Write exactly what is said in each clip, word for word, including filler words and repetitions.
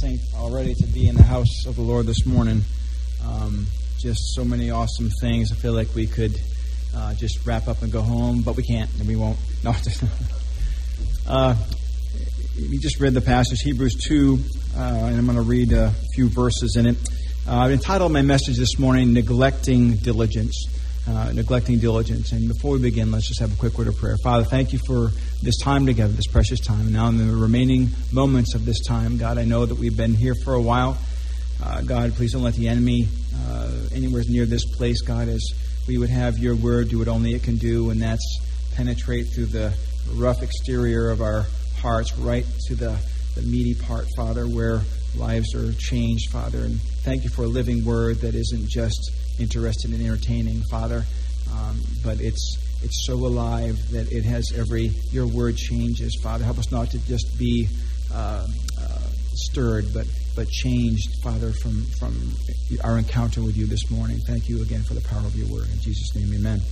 blessing already to be in the house of the Lord this morning. Um, just so many awesome things. I feel like we could uh, just wrap up and go home, but we can't, and we won't. No. uh, we just read the passage, Hebrews two, uh, and I'm going to read a few verses in it. Uh, I've entitled my message this morning, Neglecting Diligence. Uh, neglecting diligence. And before we begin, let's just have a quick word of prayer. Father, thank you for this time together, this precious time. And now in the remaining moments of this time, God, I know that we've been here for a while. Uh, God, please don't let the enemy uh, anywhere near this place, God, as we would have your word do what only it can do, and that's penetrate through the rough exterior of our hearts, right to the, the meaty part, Father, where lives are changed, Father. And thank you for a living word that isn't just interested in entertaining, Father, um, but it's it's so alive that it has every, your word changes, Father. Help us not to just be uh, uh, stirred, but but changed, Father, from, from our encounter with you this morning. Thank you again for the power of your word. In Jesus' name, amen.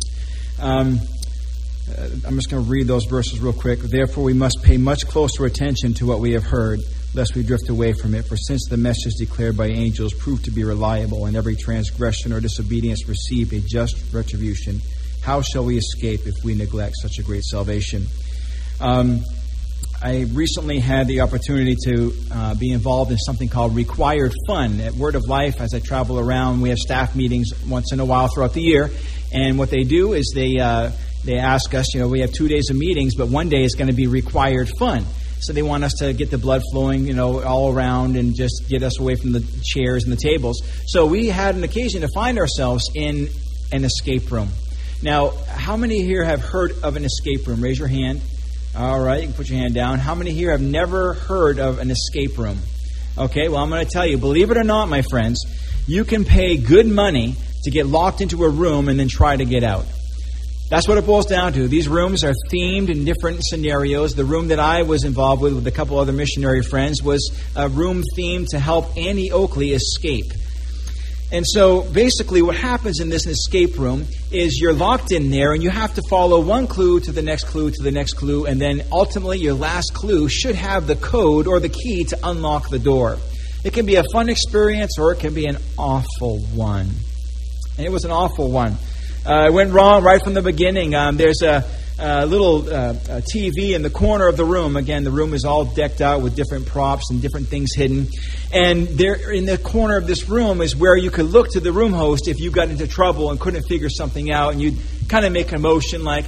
Um, uh, I'm just going to read those verses real quick. Therefore, we must pay much closer attention to what we have heard, lest we drift away from it. For since the message declared by angels proved to be reliable, and every transgression or disobedience received a just retribution, how shall we escape if we neglect such a great salvation? Um, I recently had the opportunity to uh, be involved in something called Required Fun at Word of Life. As I travel around, we have staff meetings once in a while throughout the year, and what they do is they uh, they ask us, you know, we have two days of meetings, but one day is going to be Required Fun. So they want us to get the blood flowing, you know, all around and just get us away from the chairs and the tables. So we had an occasion to find ourselves in an escape room. Now, how many here have heard of an escape room? Raise your hand. All right, you can put your hand down. How many here have never heard of an escape room? Okay, well, I'm going to tell you, believe it or not, my friends, you can pay good money to get locked into a room and then try to get out. That's what it boils down to. These rooms are themed in different scenarios. The room that I was involved with with a couple other missionary friends was a room themed to help Annie Oakley escape. And so basically what happens in this escape room is you're locked in there and you have to follow one clue to the next clue to the next clue, and then ultimately your last clue should have the code or the key to unlock the door. It can be a fun experience or it can be an awful one. And it was an awful one. Uh, it went wrong right from the beginning. Um, there's a, a little uh, a T V in the corner of the room. Again, the room is all decked out with different props and different things hidden. And there, in the corner of this room is where you could look to the room host if you got into trouble and couldn't figure something out. And you'd kind of make a motion like,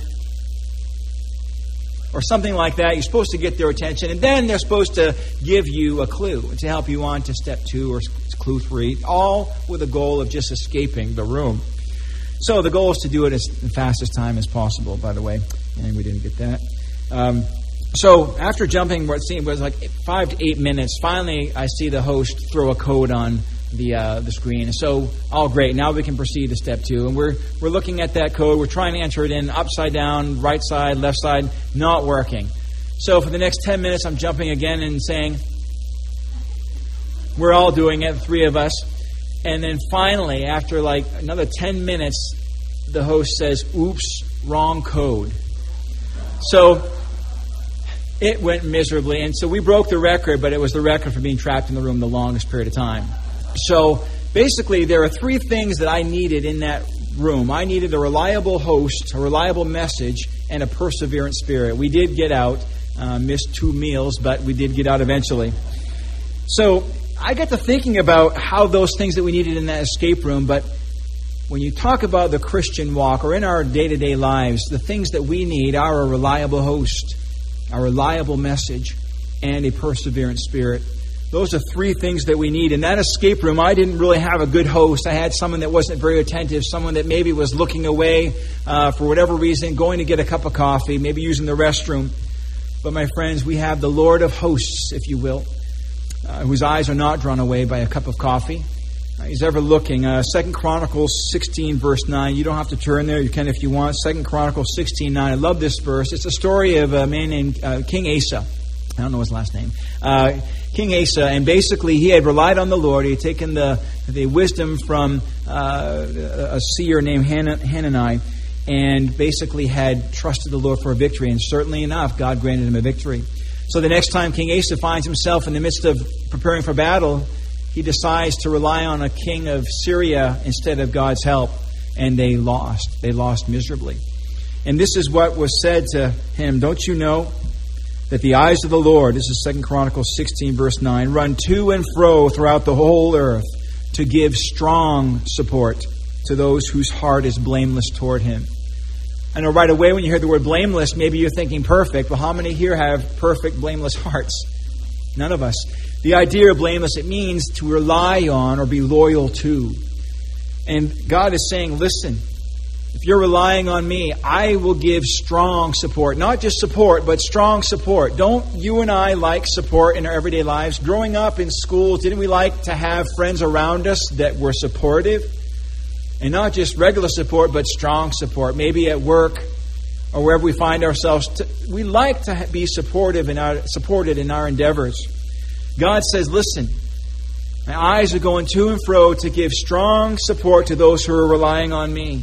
or something like that. You're supposed to get their attention. And then they're supposed to give you a clue to help you on to step two or clue three, all with the goal of just escaping the room. So the goal is to do it as the fastest time as possible, by the way, and we didn't get that. Um, so after jumping, what seemed was like five to eight minutes, finally I see the host throw a code on the uh, the screen. And so, oh great, now we can proceed to step two. And we're we're looking at that code, we're trying to enter it in upside down, right side, left side, not working. So for the next ten minutes, I'm jumping again and saying, we're all doing it, three of us. And then finally, after like another ten minutes, the host says, oops, wrong code. So it went miserably. And so we broke the record, but it was the record for being trapped in the room the longest period of time. So basically, there are three things that I needed in that room. I needed a reliable host, a reliable message, and a perseverant spirit. We did get out, uh, missed two meals, but we did get out eventually. So I got to thinking about how those things that we needed in that escape room, but when you talk about the Christian walk or in our day-to-day lives, the things that we need are a reliable host, a reliable message, and a perseverant spirit. Those are three things that we need. In that escape room, I didn't really have a good host. I had someone that wasn't very attentive, someone that maybe was looking away uh, for whatever reason, going to get a cup of coffee, maybe using the restroom. But my friends, we have the Lord of hosts, if you will, Uh, whose eyes are not drawn away by a cup of coffee. Uh, he's ever looking. Uh, Second Chronicles sixteen, verse nine. You don't have to turn there. You can if you want. Second Chronicles sixteen, nine. I love this verse. It's a story of a man named uh, King Asa. I don't know his last name. Uh, King Asa, and basically he had relied on the Lord. He had taken the the wisdom from uh, a seer named Han- Hanani, and basically had trusted the Lord for a victory. And certainly enough, God granted him a victory. So the next time King Asa finds himself in the midst of preparing for battle, he decides to rely on a king of Syria instead of God's help. And they lost. They lost miserably. And this is what was said to him. Don't you know that the eyes of the Lord, this is Second Chronicles sixteen, verse nine, run to and fro throughout the whole earth to give strong support to those whose heart is blameless toward him. I know right away when you hear the word blameless, maybe you're thinking perfect. Well, how many here have perfect, blameless hearts? None of us. The idea of blameless, it means to rely on or be loyal to. And God is saying, listen, if you're relying on me, I will give strong support. Not just support, but strong support. Don't you and I like support in our everyday lives? Growing up in school, didn't we like to have friends around us that were supportive? And not just regular support, but strong support. Maybe at work or wherever we find ourselves. We like to be supportive in our, supported in our endeavors. God says, listen, my eyes are going to and fro to give strong support to those who are relying on me.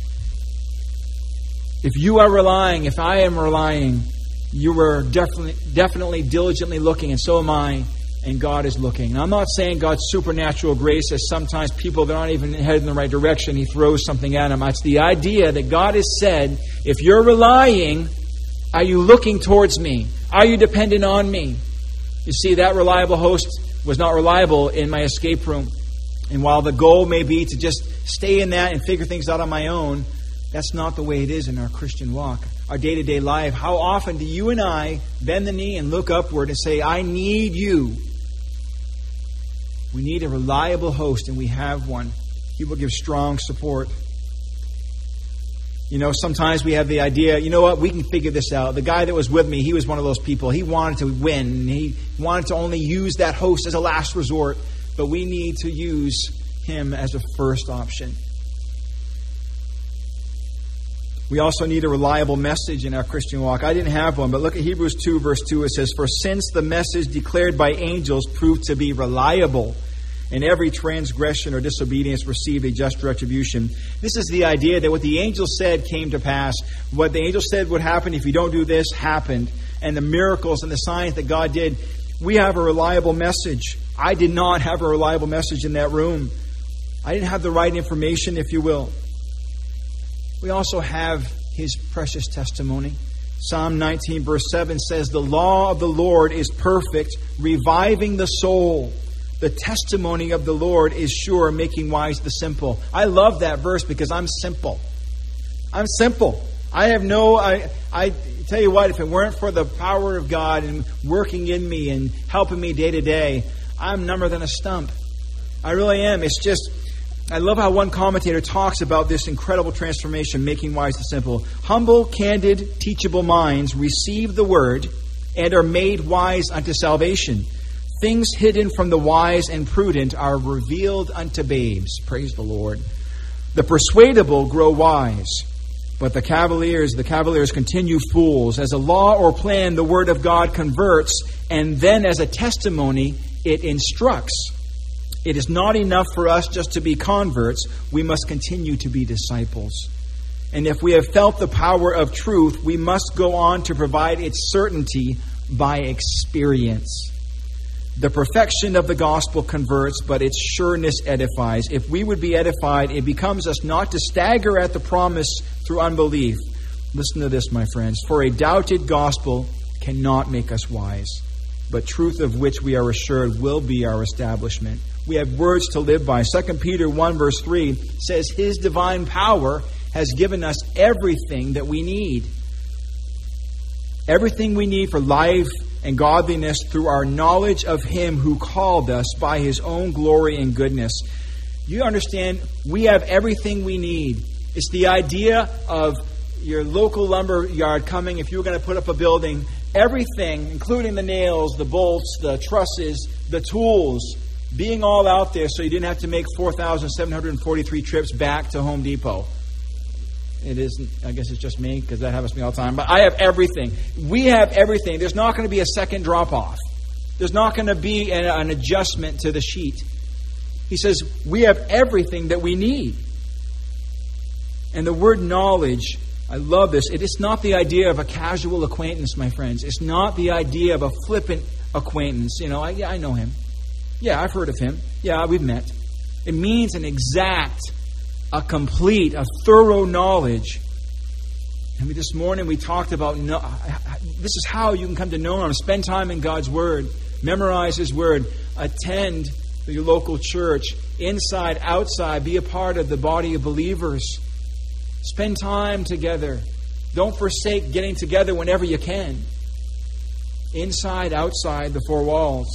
If you are relying, if I am relying, you are definitely, definitely diligently looking, and so am I. And God is looking. Now, I'm not saying God's supernatural grace is sometimes people that aren't even headed in the right direction, He throws something at them. It's the idea that God has said, if you're relying, are you looking towards me? Are you dependent on me? You see, that reliable host was not reliable in my escape room. And while the goal may be to just stay in that and figure things out on my own, that's not the way it is in our Christian walk. Our day-to-day life. How often do you and I bend the knee and look upward and say, I need you? We need a reliable host, and we have one. He will give strong support. You know, sometimes we have the idea, you know what, we can figure this out. The guy that was with me, he was one of those people. He wanted to win. He wanted to only use that host as a last resort. But we need to use him as a first option. We also need a reliable message in our Christian walk. I didn't have one, but look at Hebrews two, verse two. It says, for since the message declared by angels proved to be reliable, and every transgression or disobedience received a just retribution. This is the idea that what the angels said came to pass. What the angels said would happen if you don't do this, happened. And the miracles and the signs that God did. We have a reliable message. I did not have a reliable message in that room. I didn't have the right information, if you will. We also have His precious testimony. Psalm nineteen, verse seven says, the law of the Lord is perfect, reviving the soul. The testimony of the Lord is sure, making wise the simple. I love that verse because I'm simple. I'm simple. I have no... I, I tell you what, if it weren't for the power of God and working in me and helping me day to day, I'm number than a stump. I really am. It's just... I love how one commentator talks about this incredible transformation, making wise the simple. Humble, candid, teachable minds receive the word and are made wise unto salvation. Things hidden from the wise and prudent are revealed unto babes. Praise the Lord. The persuadable grow wise, but the cavaliers, the cavaliers continue fools. As a law or plan, the word of God converts, and then as a testimony, it instructs. It is not enough for us just to be converts. We must continue to be disciples. And if we have felt the power of truth, we must go on to provide its certainty by experience. The perfection of the gospel converts, but its sureness edifies. If we would be edified, it becomes us not to stagger at the promise through unbelief. Listen to this, my friends. For a doubted gospel cannot make us wise, but truth of which we are assured will be our establishment. We have words to live by. Second Peter one, verse three says, His divine power has given us everything that we need. Everything we need for life and godliness through our knowledge of Him who called us by His own glory and goodness. You understand, we have everything we need. It's the idea of your local lumber yard coming, if you were going to put up a building, everything, including the nails, the bolts, the trusses, the tools, being all out there so you didn't have to make four thousand seven hundred forty-three trips back to Home Depot. It isn't, I guess it's just me, because that happens to me all the time. But I have everything. We have everything. There's not going to be a second drop-off. There's not going to be an, an adjustment to the sheet. He says, we have everything that we need. And the word knowledge I love this. It is not the idea of a casual acquaintance, my friends. It's not the idea of a flippant acquaintance. You know, I, yeah, I know him. Yeah, I've heard of him. Yeah, we've met. It means an exact, a complete, a thorough knowledge. And this morning we talked about, no, this is how you can come to know Him. Spend time in God's Word. Memorize His Word. Attend your local church. Inside, outside. Be a part of the body of believers. Spend time together. Don't forsake getting together whenever you can. Inside, outside the four walls.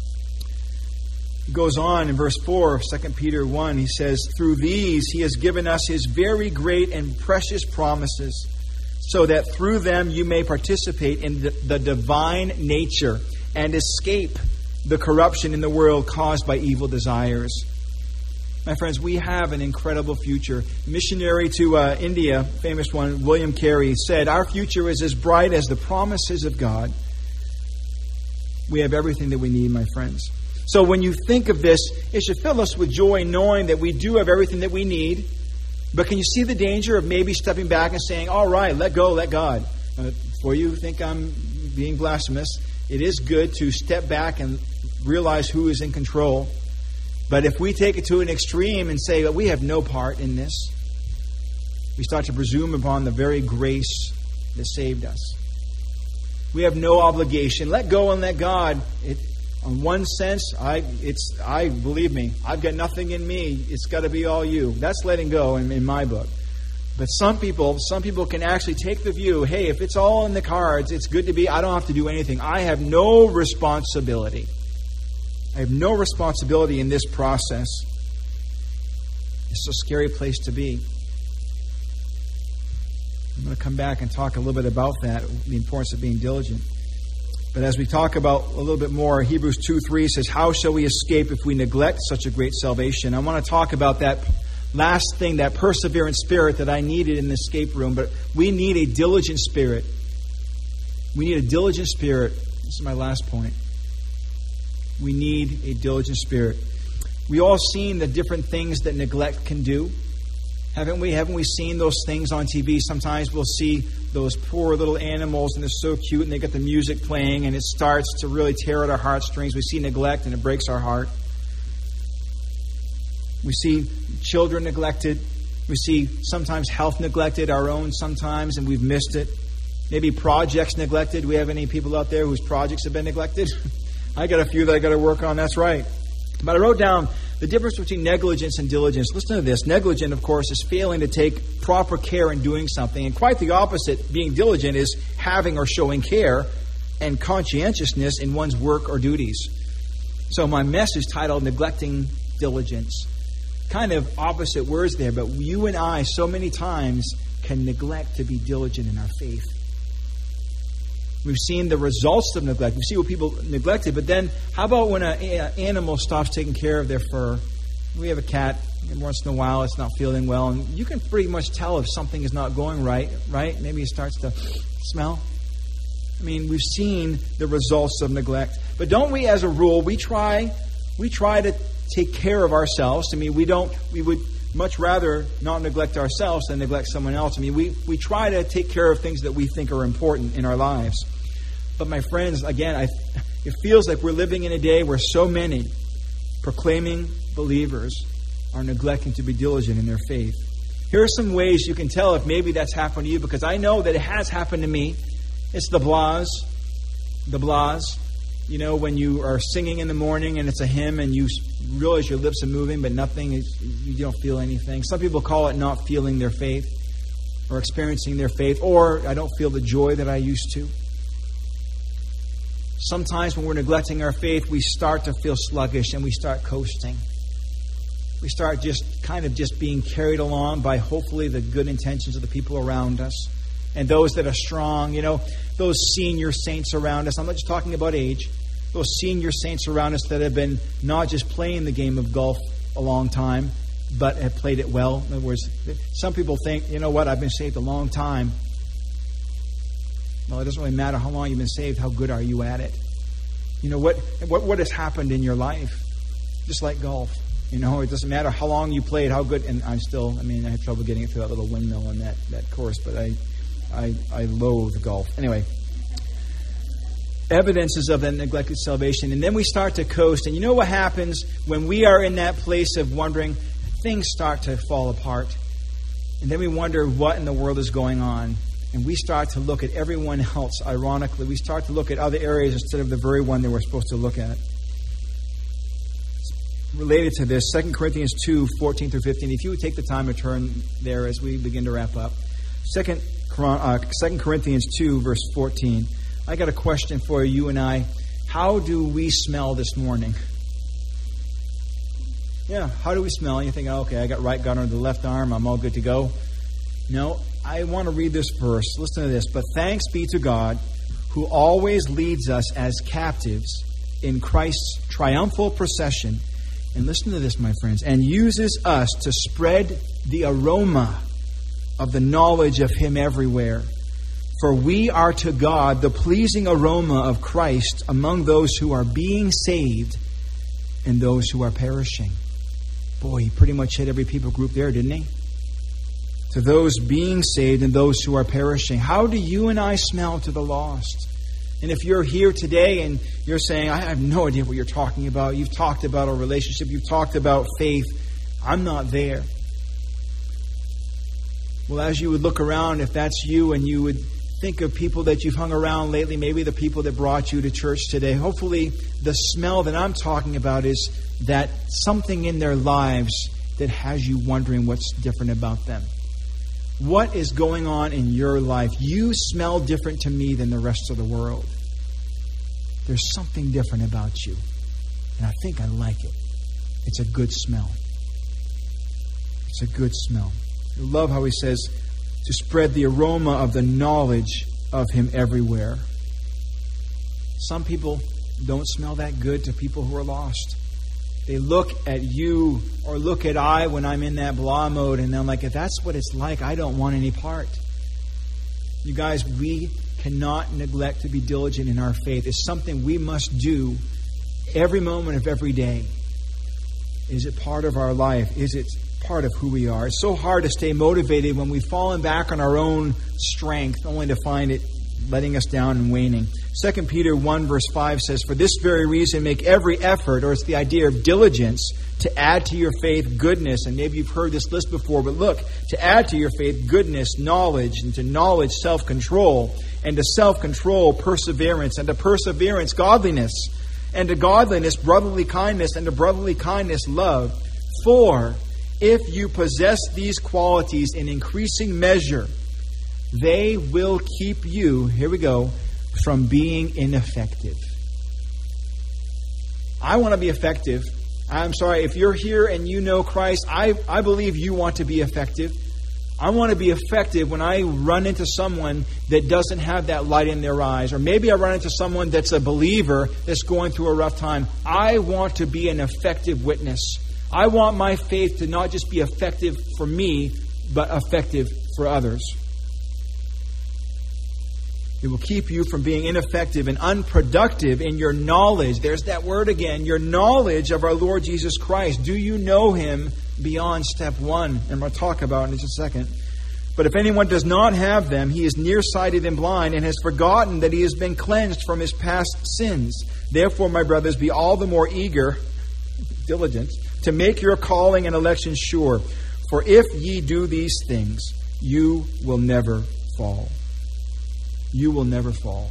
He goes on in verse four, Second Peter one. He says, through these He has given us His very great and precious promises, so that through them you may participate in the, the divine nature and escape the corruption in the world caused by evil desires. My friends, we have an incredible future. Missionary to uh, India, famous one, William Carey, said, our future is as bright as the promises of God. We have everything that we need, my friends. So when you think of this, it should fill us with joy knowing that we do have everything that we need. But can you see the danger of maybe stepping back and saying, all right, let go, let God. Uh, before you think I'm being blasphemous, it is good to step back and realize who is in control. But if we take it to an extreme and say that we have no part in this, we start to presume upon the very grace that saved us. We have no obligation. Let go and let God. It, in one sense, I it's I believe me, I've got nothing in me. It's got to be all you. That's letting go in, in my book. But some people, some people can actually take the view, hey, if it's all in the cards, it's good to be. I don't have to do anything. I have no responsibility. I have no responsibility in this process. It's a scary place to be. I'm going to come back and talk a little bit about that, the importance of being diligent. But as we talk about a little bit more, Hebrews two three says, how shall we escape if we neglect such a great salvation? I want to talk about that last thing, that perseverance spirit that I needed in the escape room. But we need a diligent spirit. We need a diligent spirit. This is my last point. We need a diligent spirit. We all seen the different things that neglect can do. Haven't we? Haven't we seen those things on T V? Sometimes we'll see those poor little animals and they're so cute and they got the music playing and it starts to really tear at our heartstrings. We see neglect and it breaks our heart. We see children neglected. We see sometimes health neglected, our own sometimes, and we've missed it. Maybe projects neglected. Do we have any people out there whose projects have been neglected? I got a few that I got to work on, that's right. But I wrote down the difference between negligence and diligence. Listen to this. Negligent, of course, is failing to take proper care in doing something. And quite the opposite, being diligent, is having or showing care and conscientiousness in one's work or duties. So my message titled Neglecting Diligence. Kind of opposite words there, but you and I so many times can neglect to be diligent in our faith. We've seen the results of neglect. We see what people neglected. But then, how about when an animal stops taking care of their fur? We have a cat. And once in a while, it's not feeling well. And you can pretty much tell if something is not going right, right? Maybe it starts to smell. I mean, we've seen the results of neglect. But don't we, as a rule, we try, we try to take care of ourselves. I mean, we don't, we would much rather not neglect ourselves than neglect someone else. I mean, we, we try to take care of things that we think are important in our lives. But my friends, again, I, it feels like we're living in a day where so many proclaiming believers are neglecting to be diligent in their faith. Here are some ways you can tell if maybe that's happened to you, because I know that it has happened to me. It's the blahs. The blahs. You know, when you are singing in the morning and it's a hymn and you realize your lips are moving, but nothing is, you don't feel anything. Some people call it not feeling their faith or experiencing their faith, or I don't feel the joy that I used to. Sometimes when we're neglecting our faith, we start to feel sluggish and we start coasting. We start just kind of just being carried along by hopefully the good intentions of the people around us and those that are strong. You know, those senior saints around us. I'm not just talking about age. Those senior saints around us that have been not just playing the game of golf a long time, but have played it well. In other words, some people think, you know what, I've been saved a long time. Well, it doesn't really matter how long you've been saved. How good are you at it? You know, what what what has happened in your life? Just like golf. You know, it doesn't matter how long you played, how good. And I'm still, I mean, I have trouble getting it through that little windmill on that, that course, but I, I, I loathe golf. Anyway, evidences of that neglected salvation. And then we start to coast. And you know what happens when we are in that place of wondering? Things start to fall apart. And then we wonder what in the world is going on. And we start to look at everyone else, ironically. We start to look at other areas instead of the very one that we're supposed to look at. Related to this, Second Corinthians two, fourteen through fifteen. If you would take the time to turn there as we begin to wrap up. Second, uh, Second Corinthians two, verse fourteen. I got a question for you and I. How do we smell this morning? Yeah, how do we smell? And you think, oh, okay, I got right gut under the left arm. I'm all good to go. No, I want to read this verse. Listen to this. But thanks be to God, who always leads us as captives in Christ's triumphal procession. And listen to this, my friends. And uses us to spread the aroma of the knowledge of Him everywhere. For we are to God the pleasing aroma of Christ among those who are being saved and those who are perishing. Boy, he pretty much hit every people group there, didn't he? To those being saved and those who are perishing. How do you and I smell to the lost? And if you're here today and you're saying, I have no idea what you're talking about. You've talked about a relationship. You've talked about faith. I'm not there. Well, as you would look around, if that's you and you would think of people that you've hung around lately, maybe the people that brought you to church today, hopefully the smell that I'm talking about is that something in their lives that has you wondering what's different about them. What is going on in your life? You smell different to me than the rest of the world. There's something different about you. And I think I like it. It's a good smell. It's a good smell. I love how he says to spread the aroma of the knowledge of Him everywhere. Some people don't smell that good to people who are lost. They look at you or look at I when I'm in that blah mode, and I'm like, if that's what it's like, I don't want any part. You guys, we cannot neglect to be diligent in our faith. It's something we must do every moment of every day. Is it part of our life? Is it part of who we are? It's so hard to stay motivated when we've fallen back on our own strength, only to find it letting us down and waning. Second Peter one verse five says, for this very reason make every effort, or it's the idea of diligence, to add to your faith goodness. And maybe you've heard this list before, but look, to add to your faith goodness, knowledge, and to knowledge self-control, and to self-control perseverance, and to perseverance godliness, and to godliness brotherly kindness, and to brotherly kindness love. For if you possess these qualities in increasing measure, they will keep you, here we go, from being ineffective. I want to be effective. I'm sorry, if you're here and you know Christ, I, I believe you want to be effective. I want to be effective when I run into someone that doesn't have that light in their eyes. Or maybe I run into someone that's a believer that's going through a rough time. I want to be an effective witness. I want my faith to not just be effective for me, but effective for others. It will keep you from being ineffective and unproductive in your knowledge. There's that word again, your knowledge of our Lord Jesus Christ. Do you know Him beyond step one? And we'll talk about it in just a second. But if anyone does not have them, he is nearsighted and blind and has forgotten that he has been cleansed from his past sins. Therefore, my brothers, be all the more eager, diligent, to make your calling and election sure. For if ye do these things, you will never fall. You will never fall.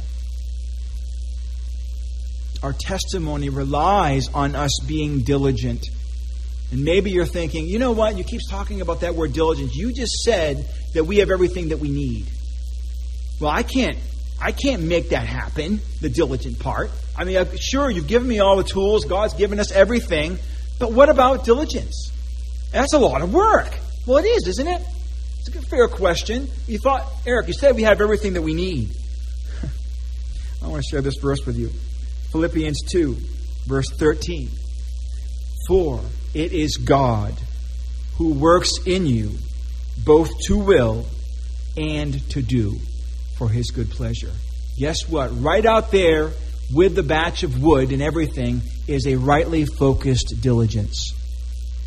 Our testimony relies on us being diligent. And maybe you're thinking, you know what? You keep talking about that word diligence. You just said that we have everything that we need. Well, I can't I can't make that happen, the diligent part. I mean, sure, you've given me all the tools. God's given us everything. But what about diligence? That's a lot of work. Well, it is, isn't it? It's a fair question. You thought, Eric, you said we have everything that we need. I want to share this verse with you. Philippians two, verse thirteen. For it is God who works in you both to will and to do for His good pleasure. Guess what? Right out there with the batch of wood and everything is a rightly focused diligence.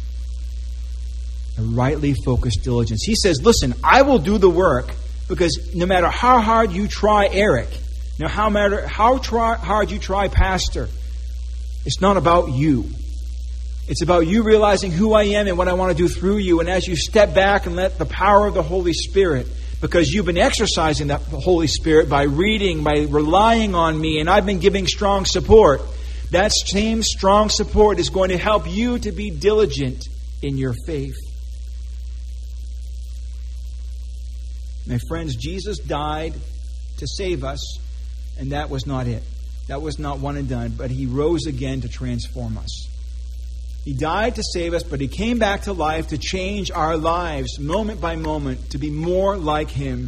A rightly focused diligence. He says, listen, I will do the work because no matter how hard you try, Eric, no how matter how try, hard you try, Pastor, it's not about you. It's about you realizing who I am and what I want to do through you. And as you step back and let the power of the Holy Spirit, because you've been exercising that Holy Spirit by reading, by relying on me, and I've been giving strong support, that same strong support is going to help you to be diligent in your faith. My friends, Jesus died to save us, and that was not it. That was not one and done, but He rose again to transform us. He died to save us, but He came back to life to change our lives moment by moment, to be more like Him.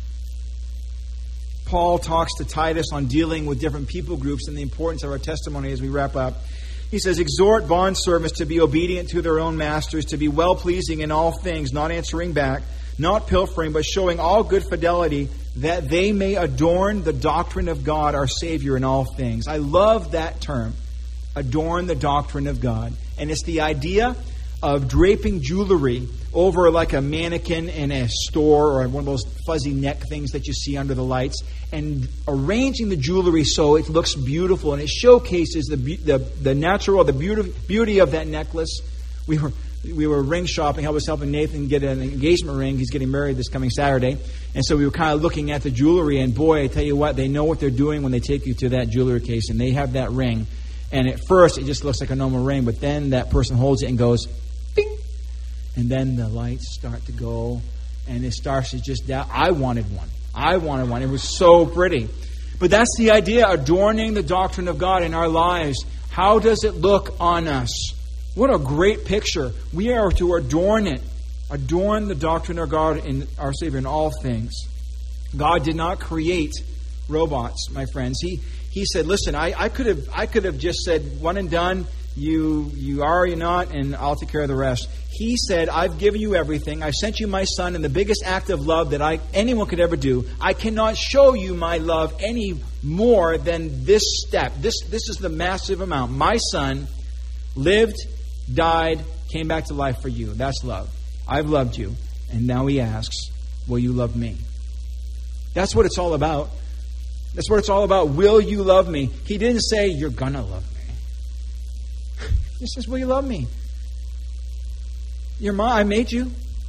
Paul talks to Titus on dealing with different people groups and the importance of our testimony as we wrap up. He says, exhort bondservants to be obedient to their own masters, to be well-pleasing in all things, not answering back, not pilfering, but showing all good fidelity, that they may adorn the doctrine of God, our Savior, in all things. I love that term, adorn the doctrine of God. And it's the idea of draping jewelry over like a mannequin in a store or one of those fuzzy neck things that you see under the lights, and arranging the jewelry so it looks beautiful and it showcases the the, the natural, the beauty, beauty of that necklace. We were we were ring shopping. I was helping Nathan get an engagement ring. He's getting married this coming Saturday. And so we were kind of looking at the jewelry, and boy, I tell you what, they know what they're doing when they take you to that jewelry case and they have that ring. And at first, it just looks like a normal ring, but then that person holds it and goes, bing! And then the lights start to go, and it starts to just, that. I wanted one. I wanted one. It was so pretty. But that's the idea, adorning the doctrine of God in our lives. How does it look on us? What a great picture. We are to adorn it. Adorn the doctrine of God in our Savior in all things. God did not create robots, my friends. He He said, listen, I, I could have I could have just said, one and done, you you are or you're not, and I'll take care of the rest. He said, I've given you everything. I've sent you my Son in the biggest act of love that I anyone could ever do. I cannot show you my love any more than this step. This, this is the massive amount. My Son lived, died, came back to life for you. That's love. I've loved you. And now He asks, will you love me? That's what it's all about. That's what it's all about. Will you love me? He didn't say, you're going to love me. He says, will you love me? You're mine. I made you.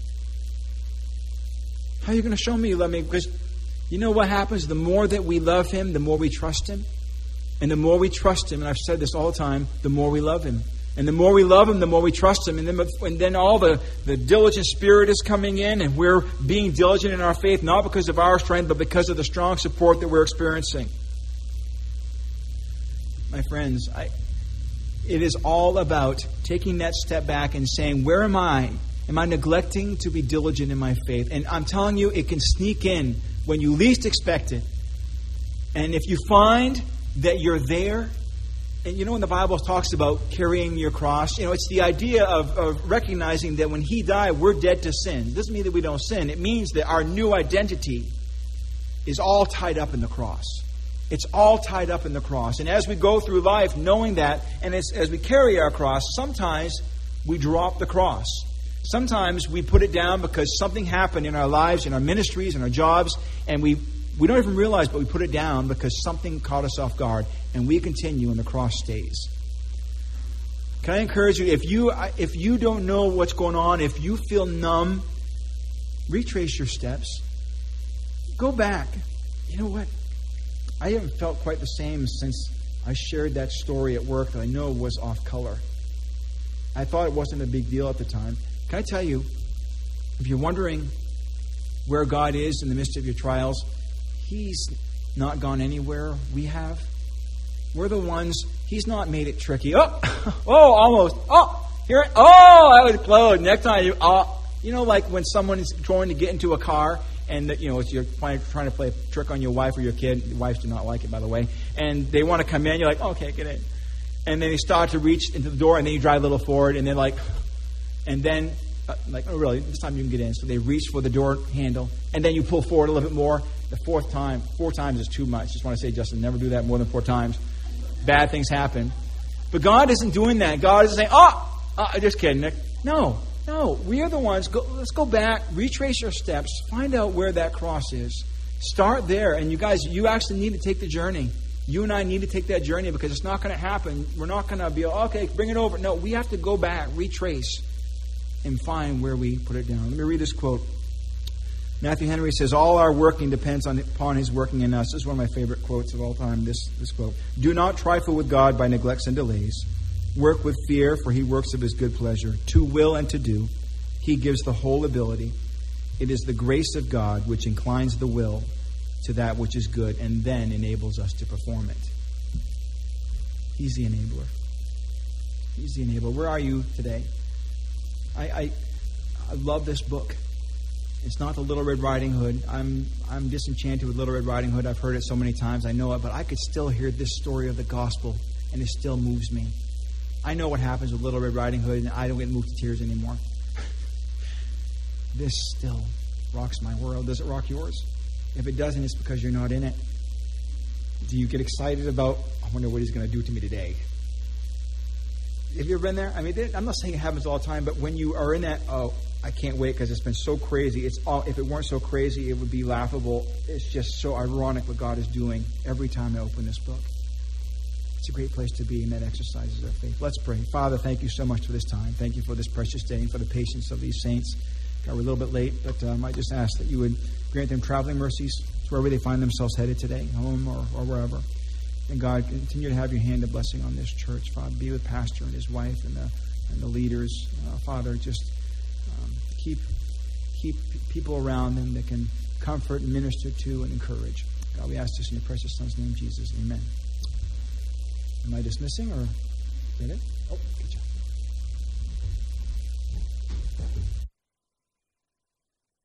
How are you going to show me you love me? Because you know what happens? The more that we love Him, the more we trust Him. And the more we trust Him, and I've said this all the time, the more we love Him. And the more we love Him, the more we trust Him. And then, and then all the, the diligent spirit is coming in, and we're being diligent in our faith, not because of our strength, but because of the strong support that we're experiencing. My friends, I, it is all about taking that step back and saying, where am I? Am I neglecting to be diligent in my faith? And I'm telling you, it can sneak in when you least expect it. And if you find that you're there, and you know when the Bible talks about carrying your cross, you know, it's the idea of, of recognizing that when He died, we're dead to sin. It doesn't mean that we don't sin. It means that our new identity is all tied up in the cross. It's all tied up in the cross. And as we go through life knowing that, and as, as we carry our cross, sometimes we drop the cross. Sometimes we put it down because something happened in our lives, in our ministries, in our jobs, and we We don't even realize, but we put it down because something caught us off guard, and we continue and the cross stays. Can I encourage you, if you if you don't know what's going on, if you feel numb, retrace your steps. Go back. You know what? I haven't felt quite the same since I shared that story at work that I know was off color. I thought it wasn't a big deal at the time. Can I tell you, if you're wondering where God is in the midst of your trials, He's not gone anywhere. We have. We're the ones. He's not made it tricky. Oh, oh, almost. Oh, here. Oh, that was close. Next time, you, oh, you know, like when someone is trying to get into a car, and you know, you're trying to play a trick on your wife or your kid. Your wives do not like it, by the way. And they want to come in. You're like, okay, get in. And then they start to reach into the door, and then you drive a little forward, and they're like, and then. Uh, like, oh, really? This time you can get in. So they reach for the door handle, and then you pull forward a little bit more. The fourth time, four times is too much. Just want to say, Justin, never do that more than four times. Bad things happen. But God isn't doing that. God isn't saying, oh, uh, just kidding, Nick. No. No, we are the ones. Go, let's go back, retrace your steps, find out where that cross is. Start there. And you guys, you actually need to take the journey. You and I need to take that journey because it's not going to happen. We're not going to be, okay, bring it over. No, we have to go back, retrace, and find where we put it down. Let me read this quote. Matthew Henry says, all our working depends on, upon His working in us. This is one of my favorite quotes of all time, this, this quote. Do not trifle with God by neglects and delays. Work with fear, for He works of His good pleasure. To will and to do, He gives the whole ability. It is the grace of God which inclines the will to that which is good and then enables us to perform it. He's the enabler. He's the enabler. Where are you today? I, I, I love this book. It's not the Little Red Riding Hood. I'm I'm disenchanted with Little Red Riding Hood. I've heard it so many times. I know it, but I could still hear this story of the gospel, and it still moves me. I know what happens with Little Red Riding Hood, and I don't get moved to tears anymore. This still rocks my world. Does it rock yours? If it doesn't, it's because you're not in it. Do you get excited about, I wonder what He's going to do to me today? Have you ever been there? I mean, I'm not saying it happens all the time, but when you are in that, oh, I can't wait because it's been so crazy. It's all, if it weren't so crazy, it would be laughable. It's just so ironic what God is doing every time I open this book. It's a great place to be, and that exercises our faith. Let's pray. Father, thank you so much for this time. Thank you for this precious day and for the patience of these saints. God, we're a little bit late, but um, I just ask that you would grant them traveling mercies to wherever they find themselves headed today, home or, or wherever. And God, continue to have your hand of blessing on this church. Father, be with Pastor and his wife and the and the leaders. Uh, Father, just um, keep keep people around them that can comfort and minister to and encourage. God, we ask this in your precious Son's name, Jesus. Amen. Am I dismissing or is that it? Oh, good job.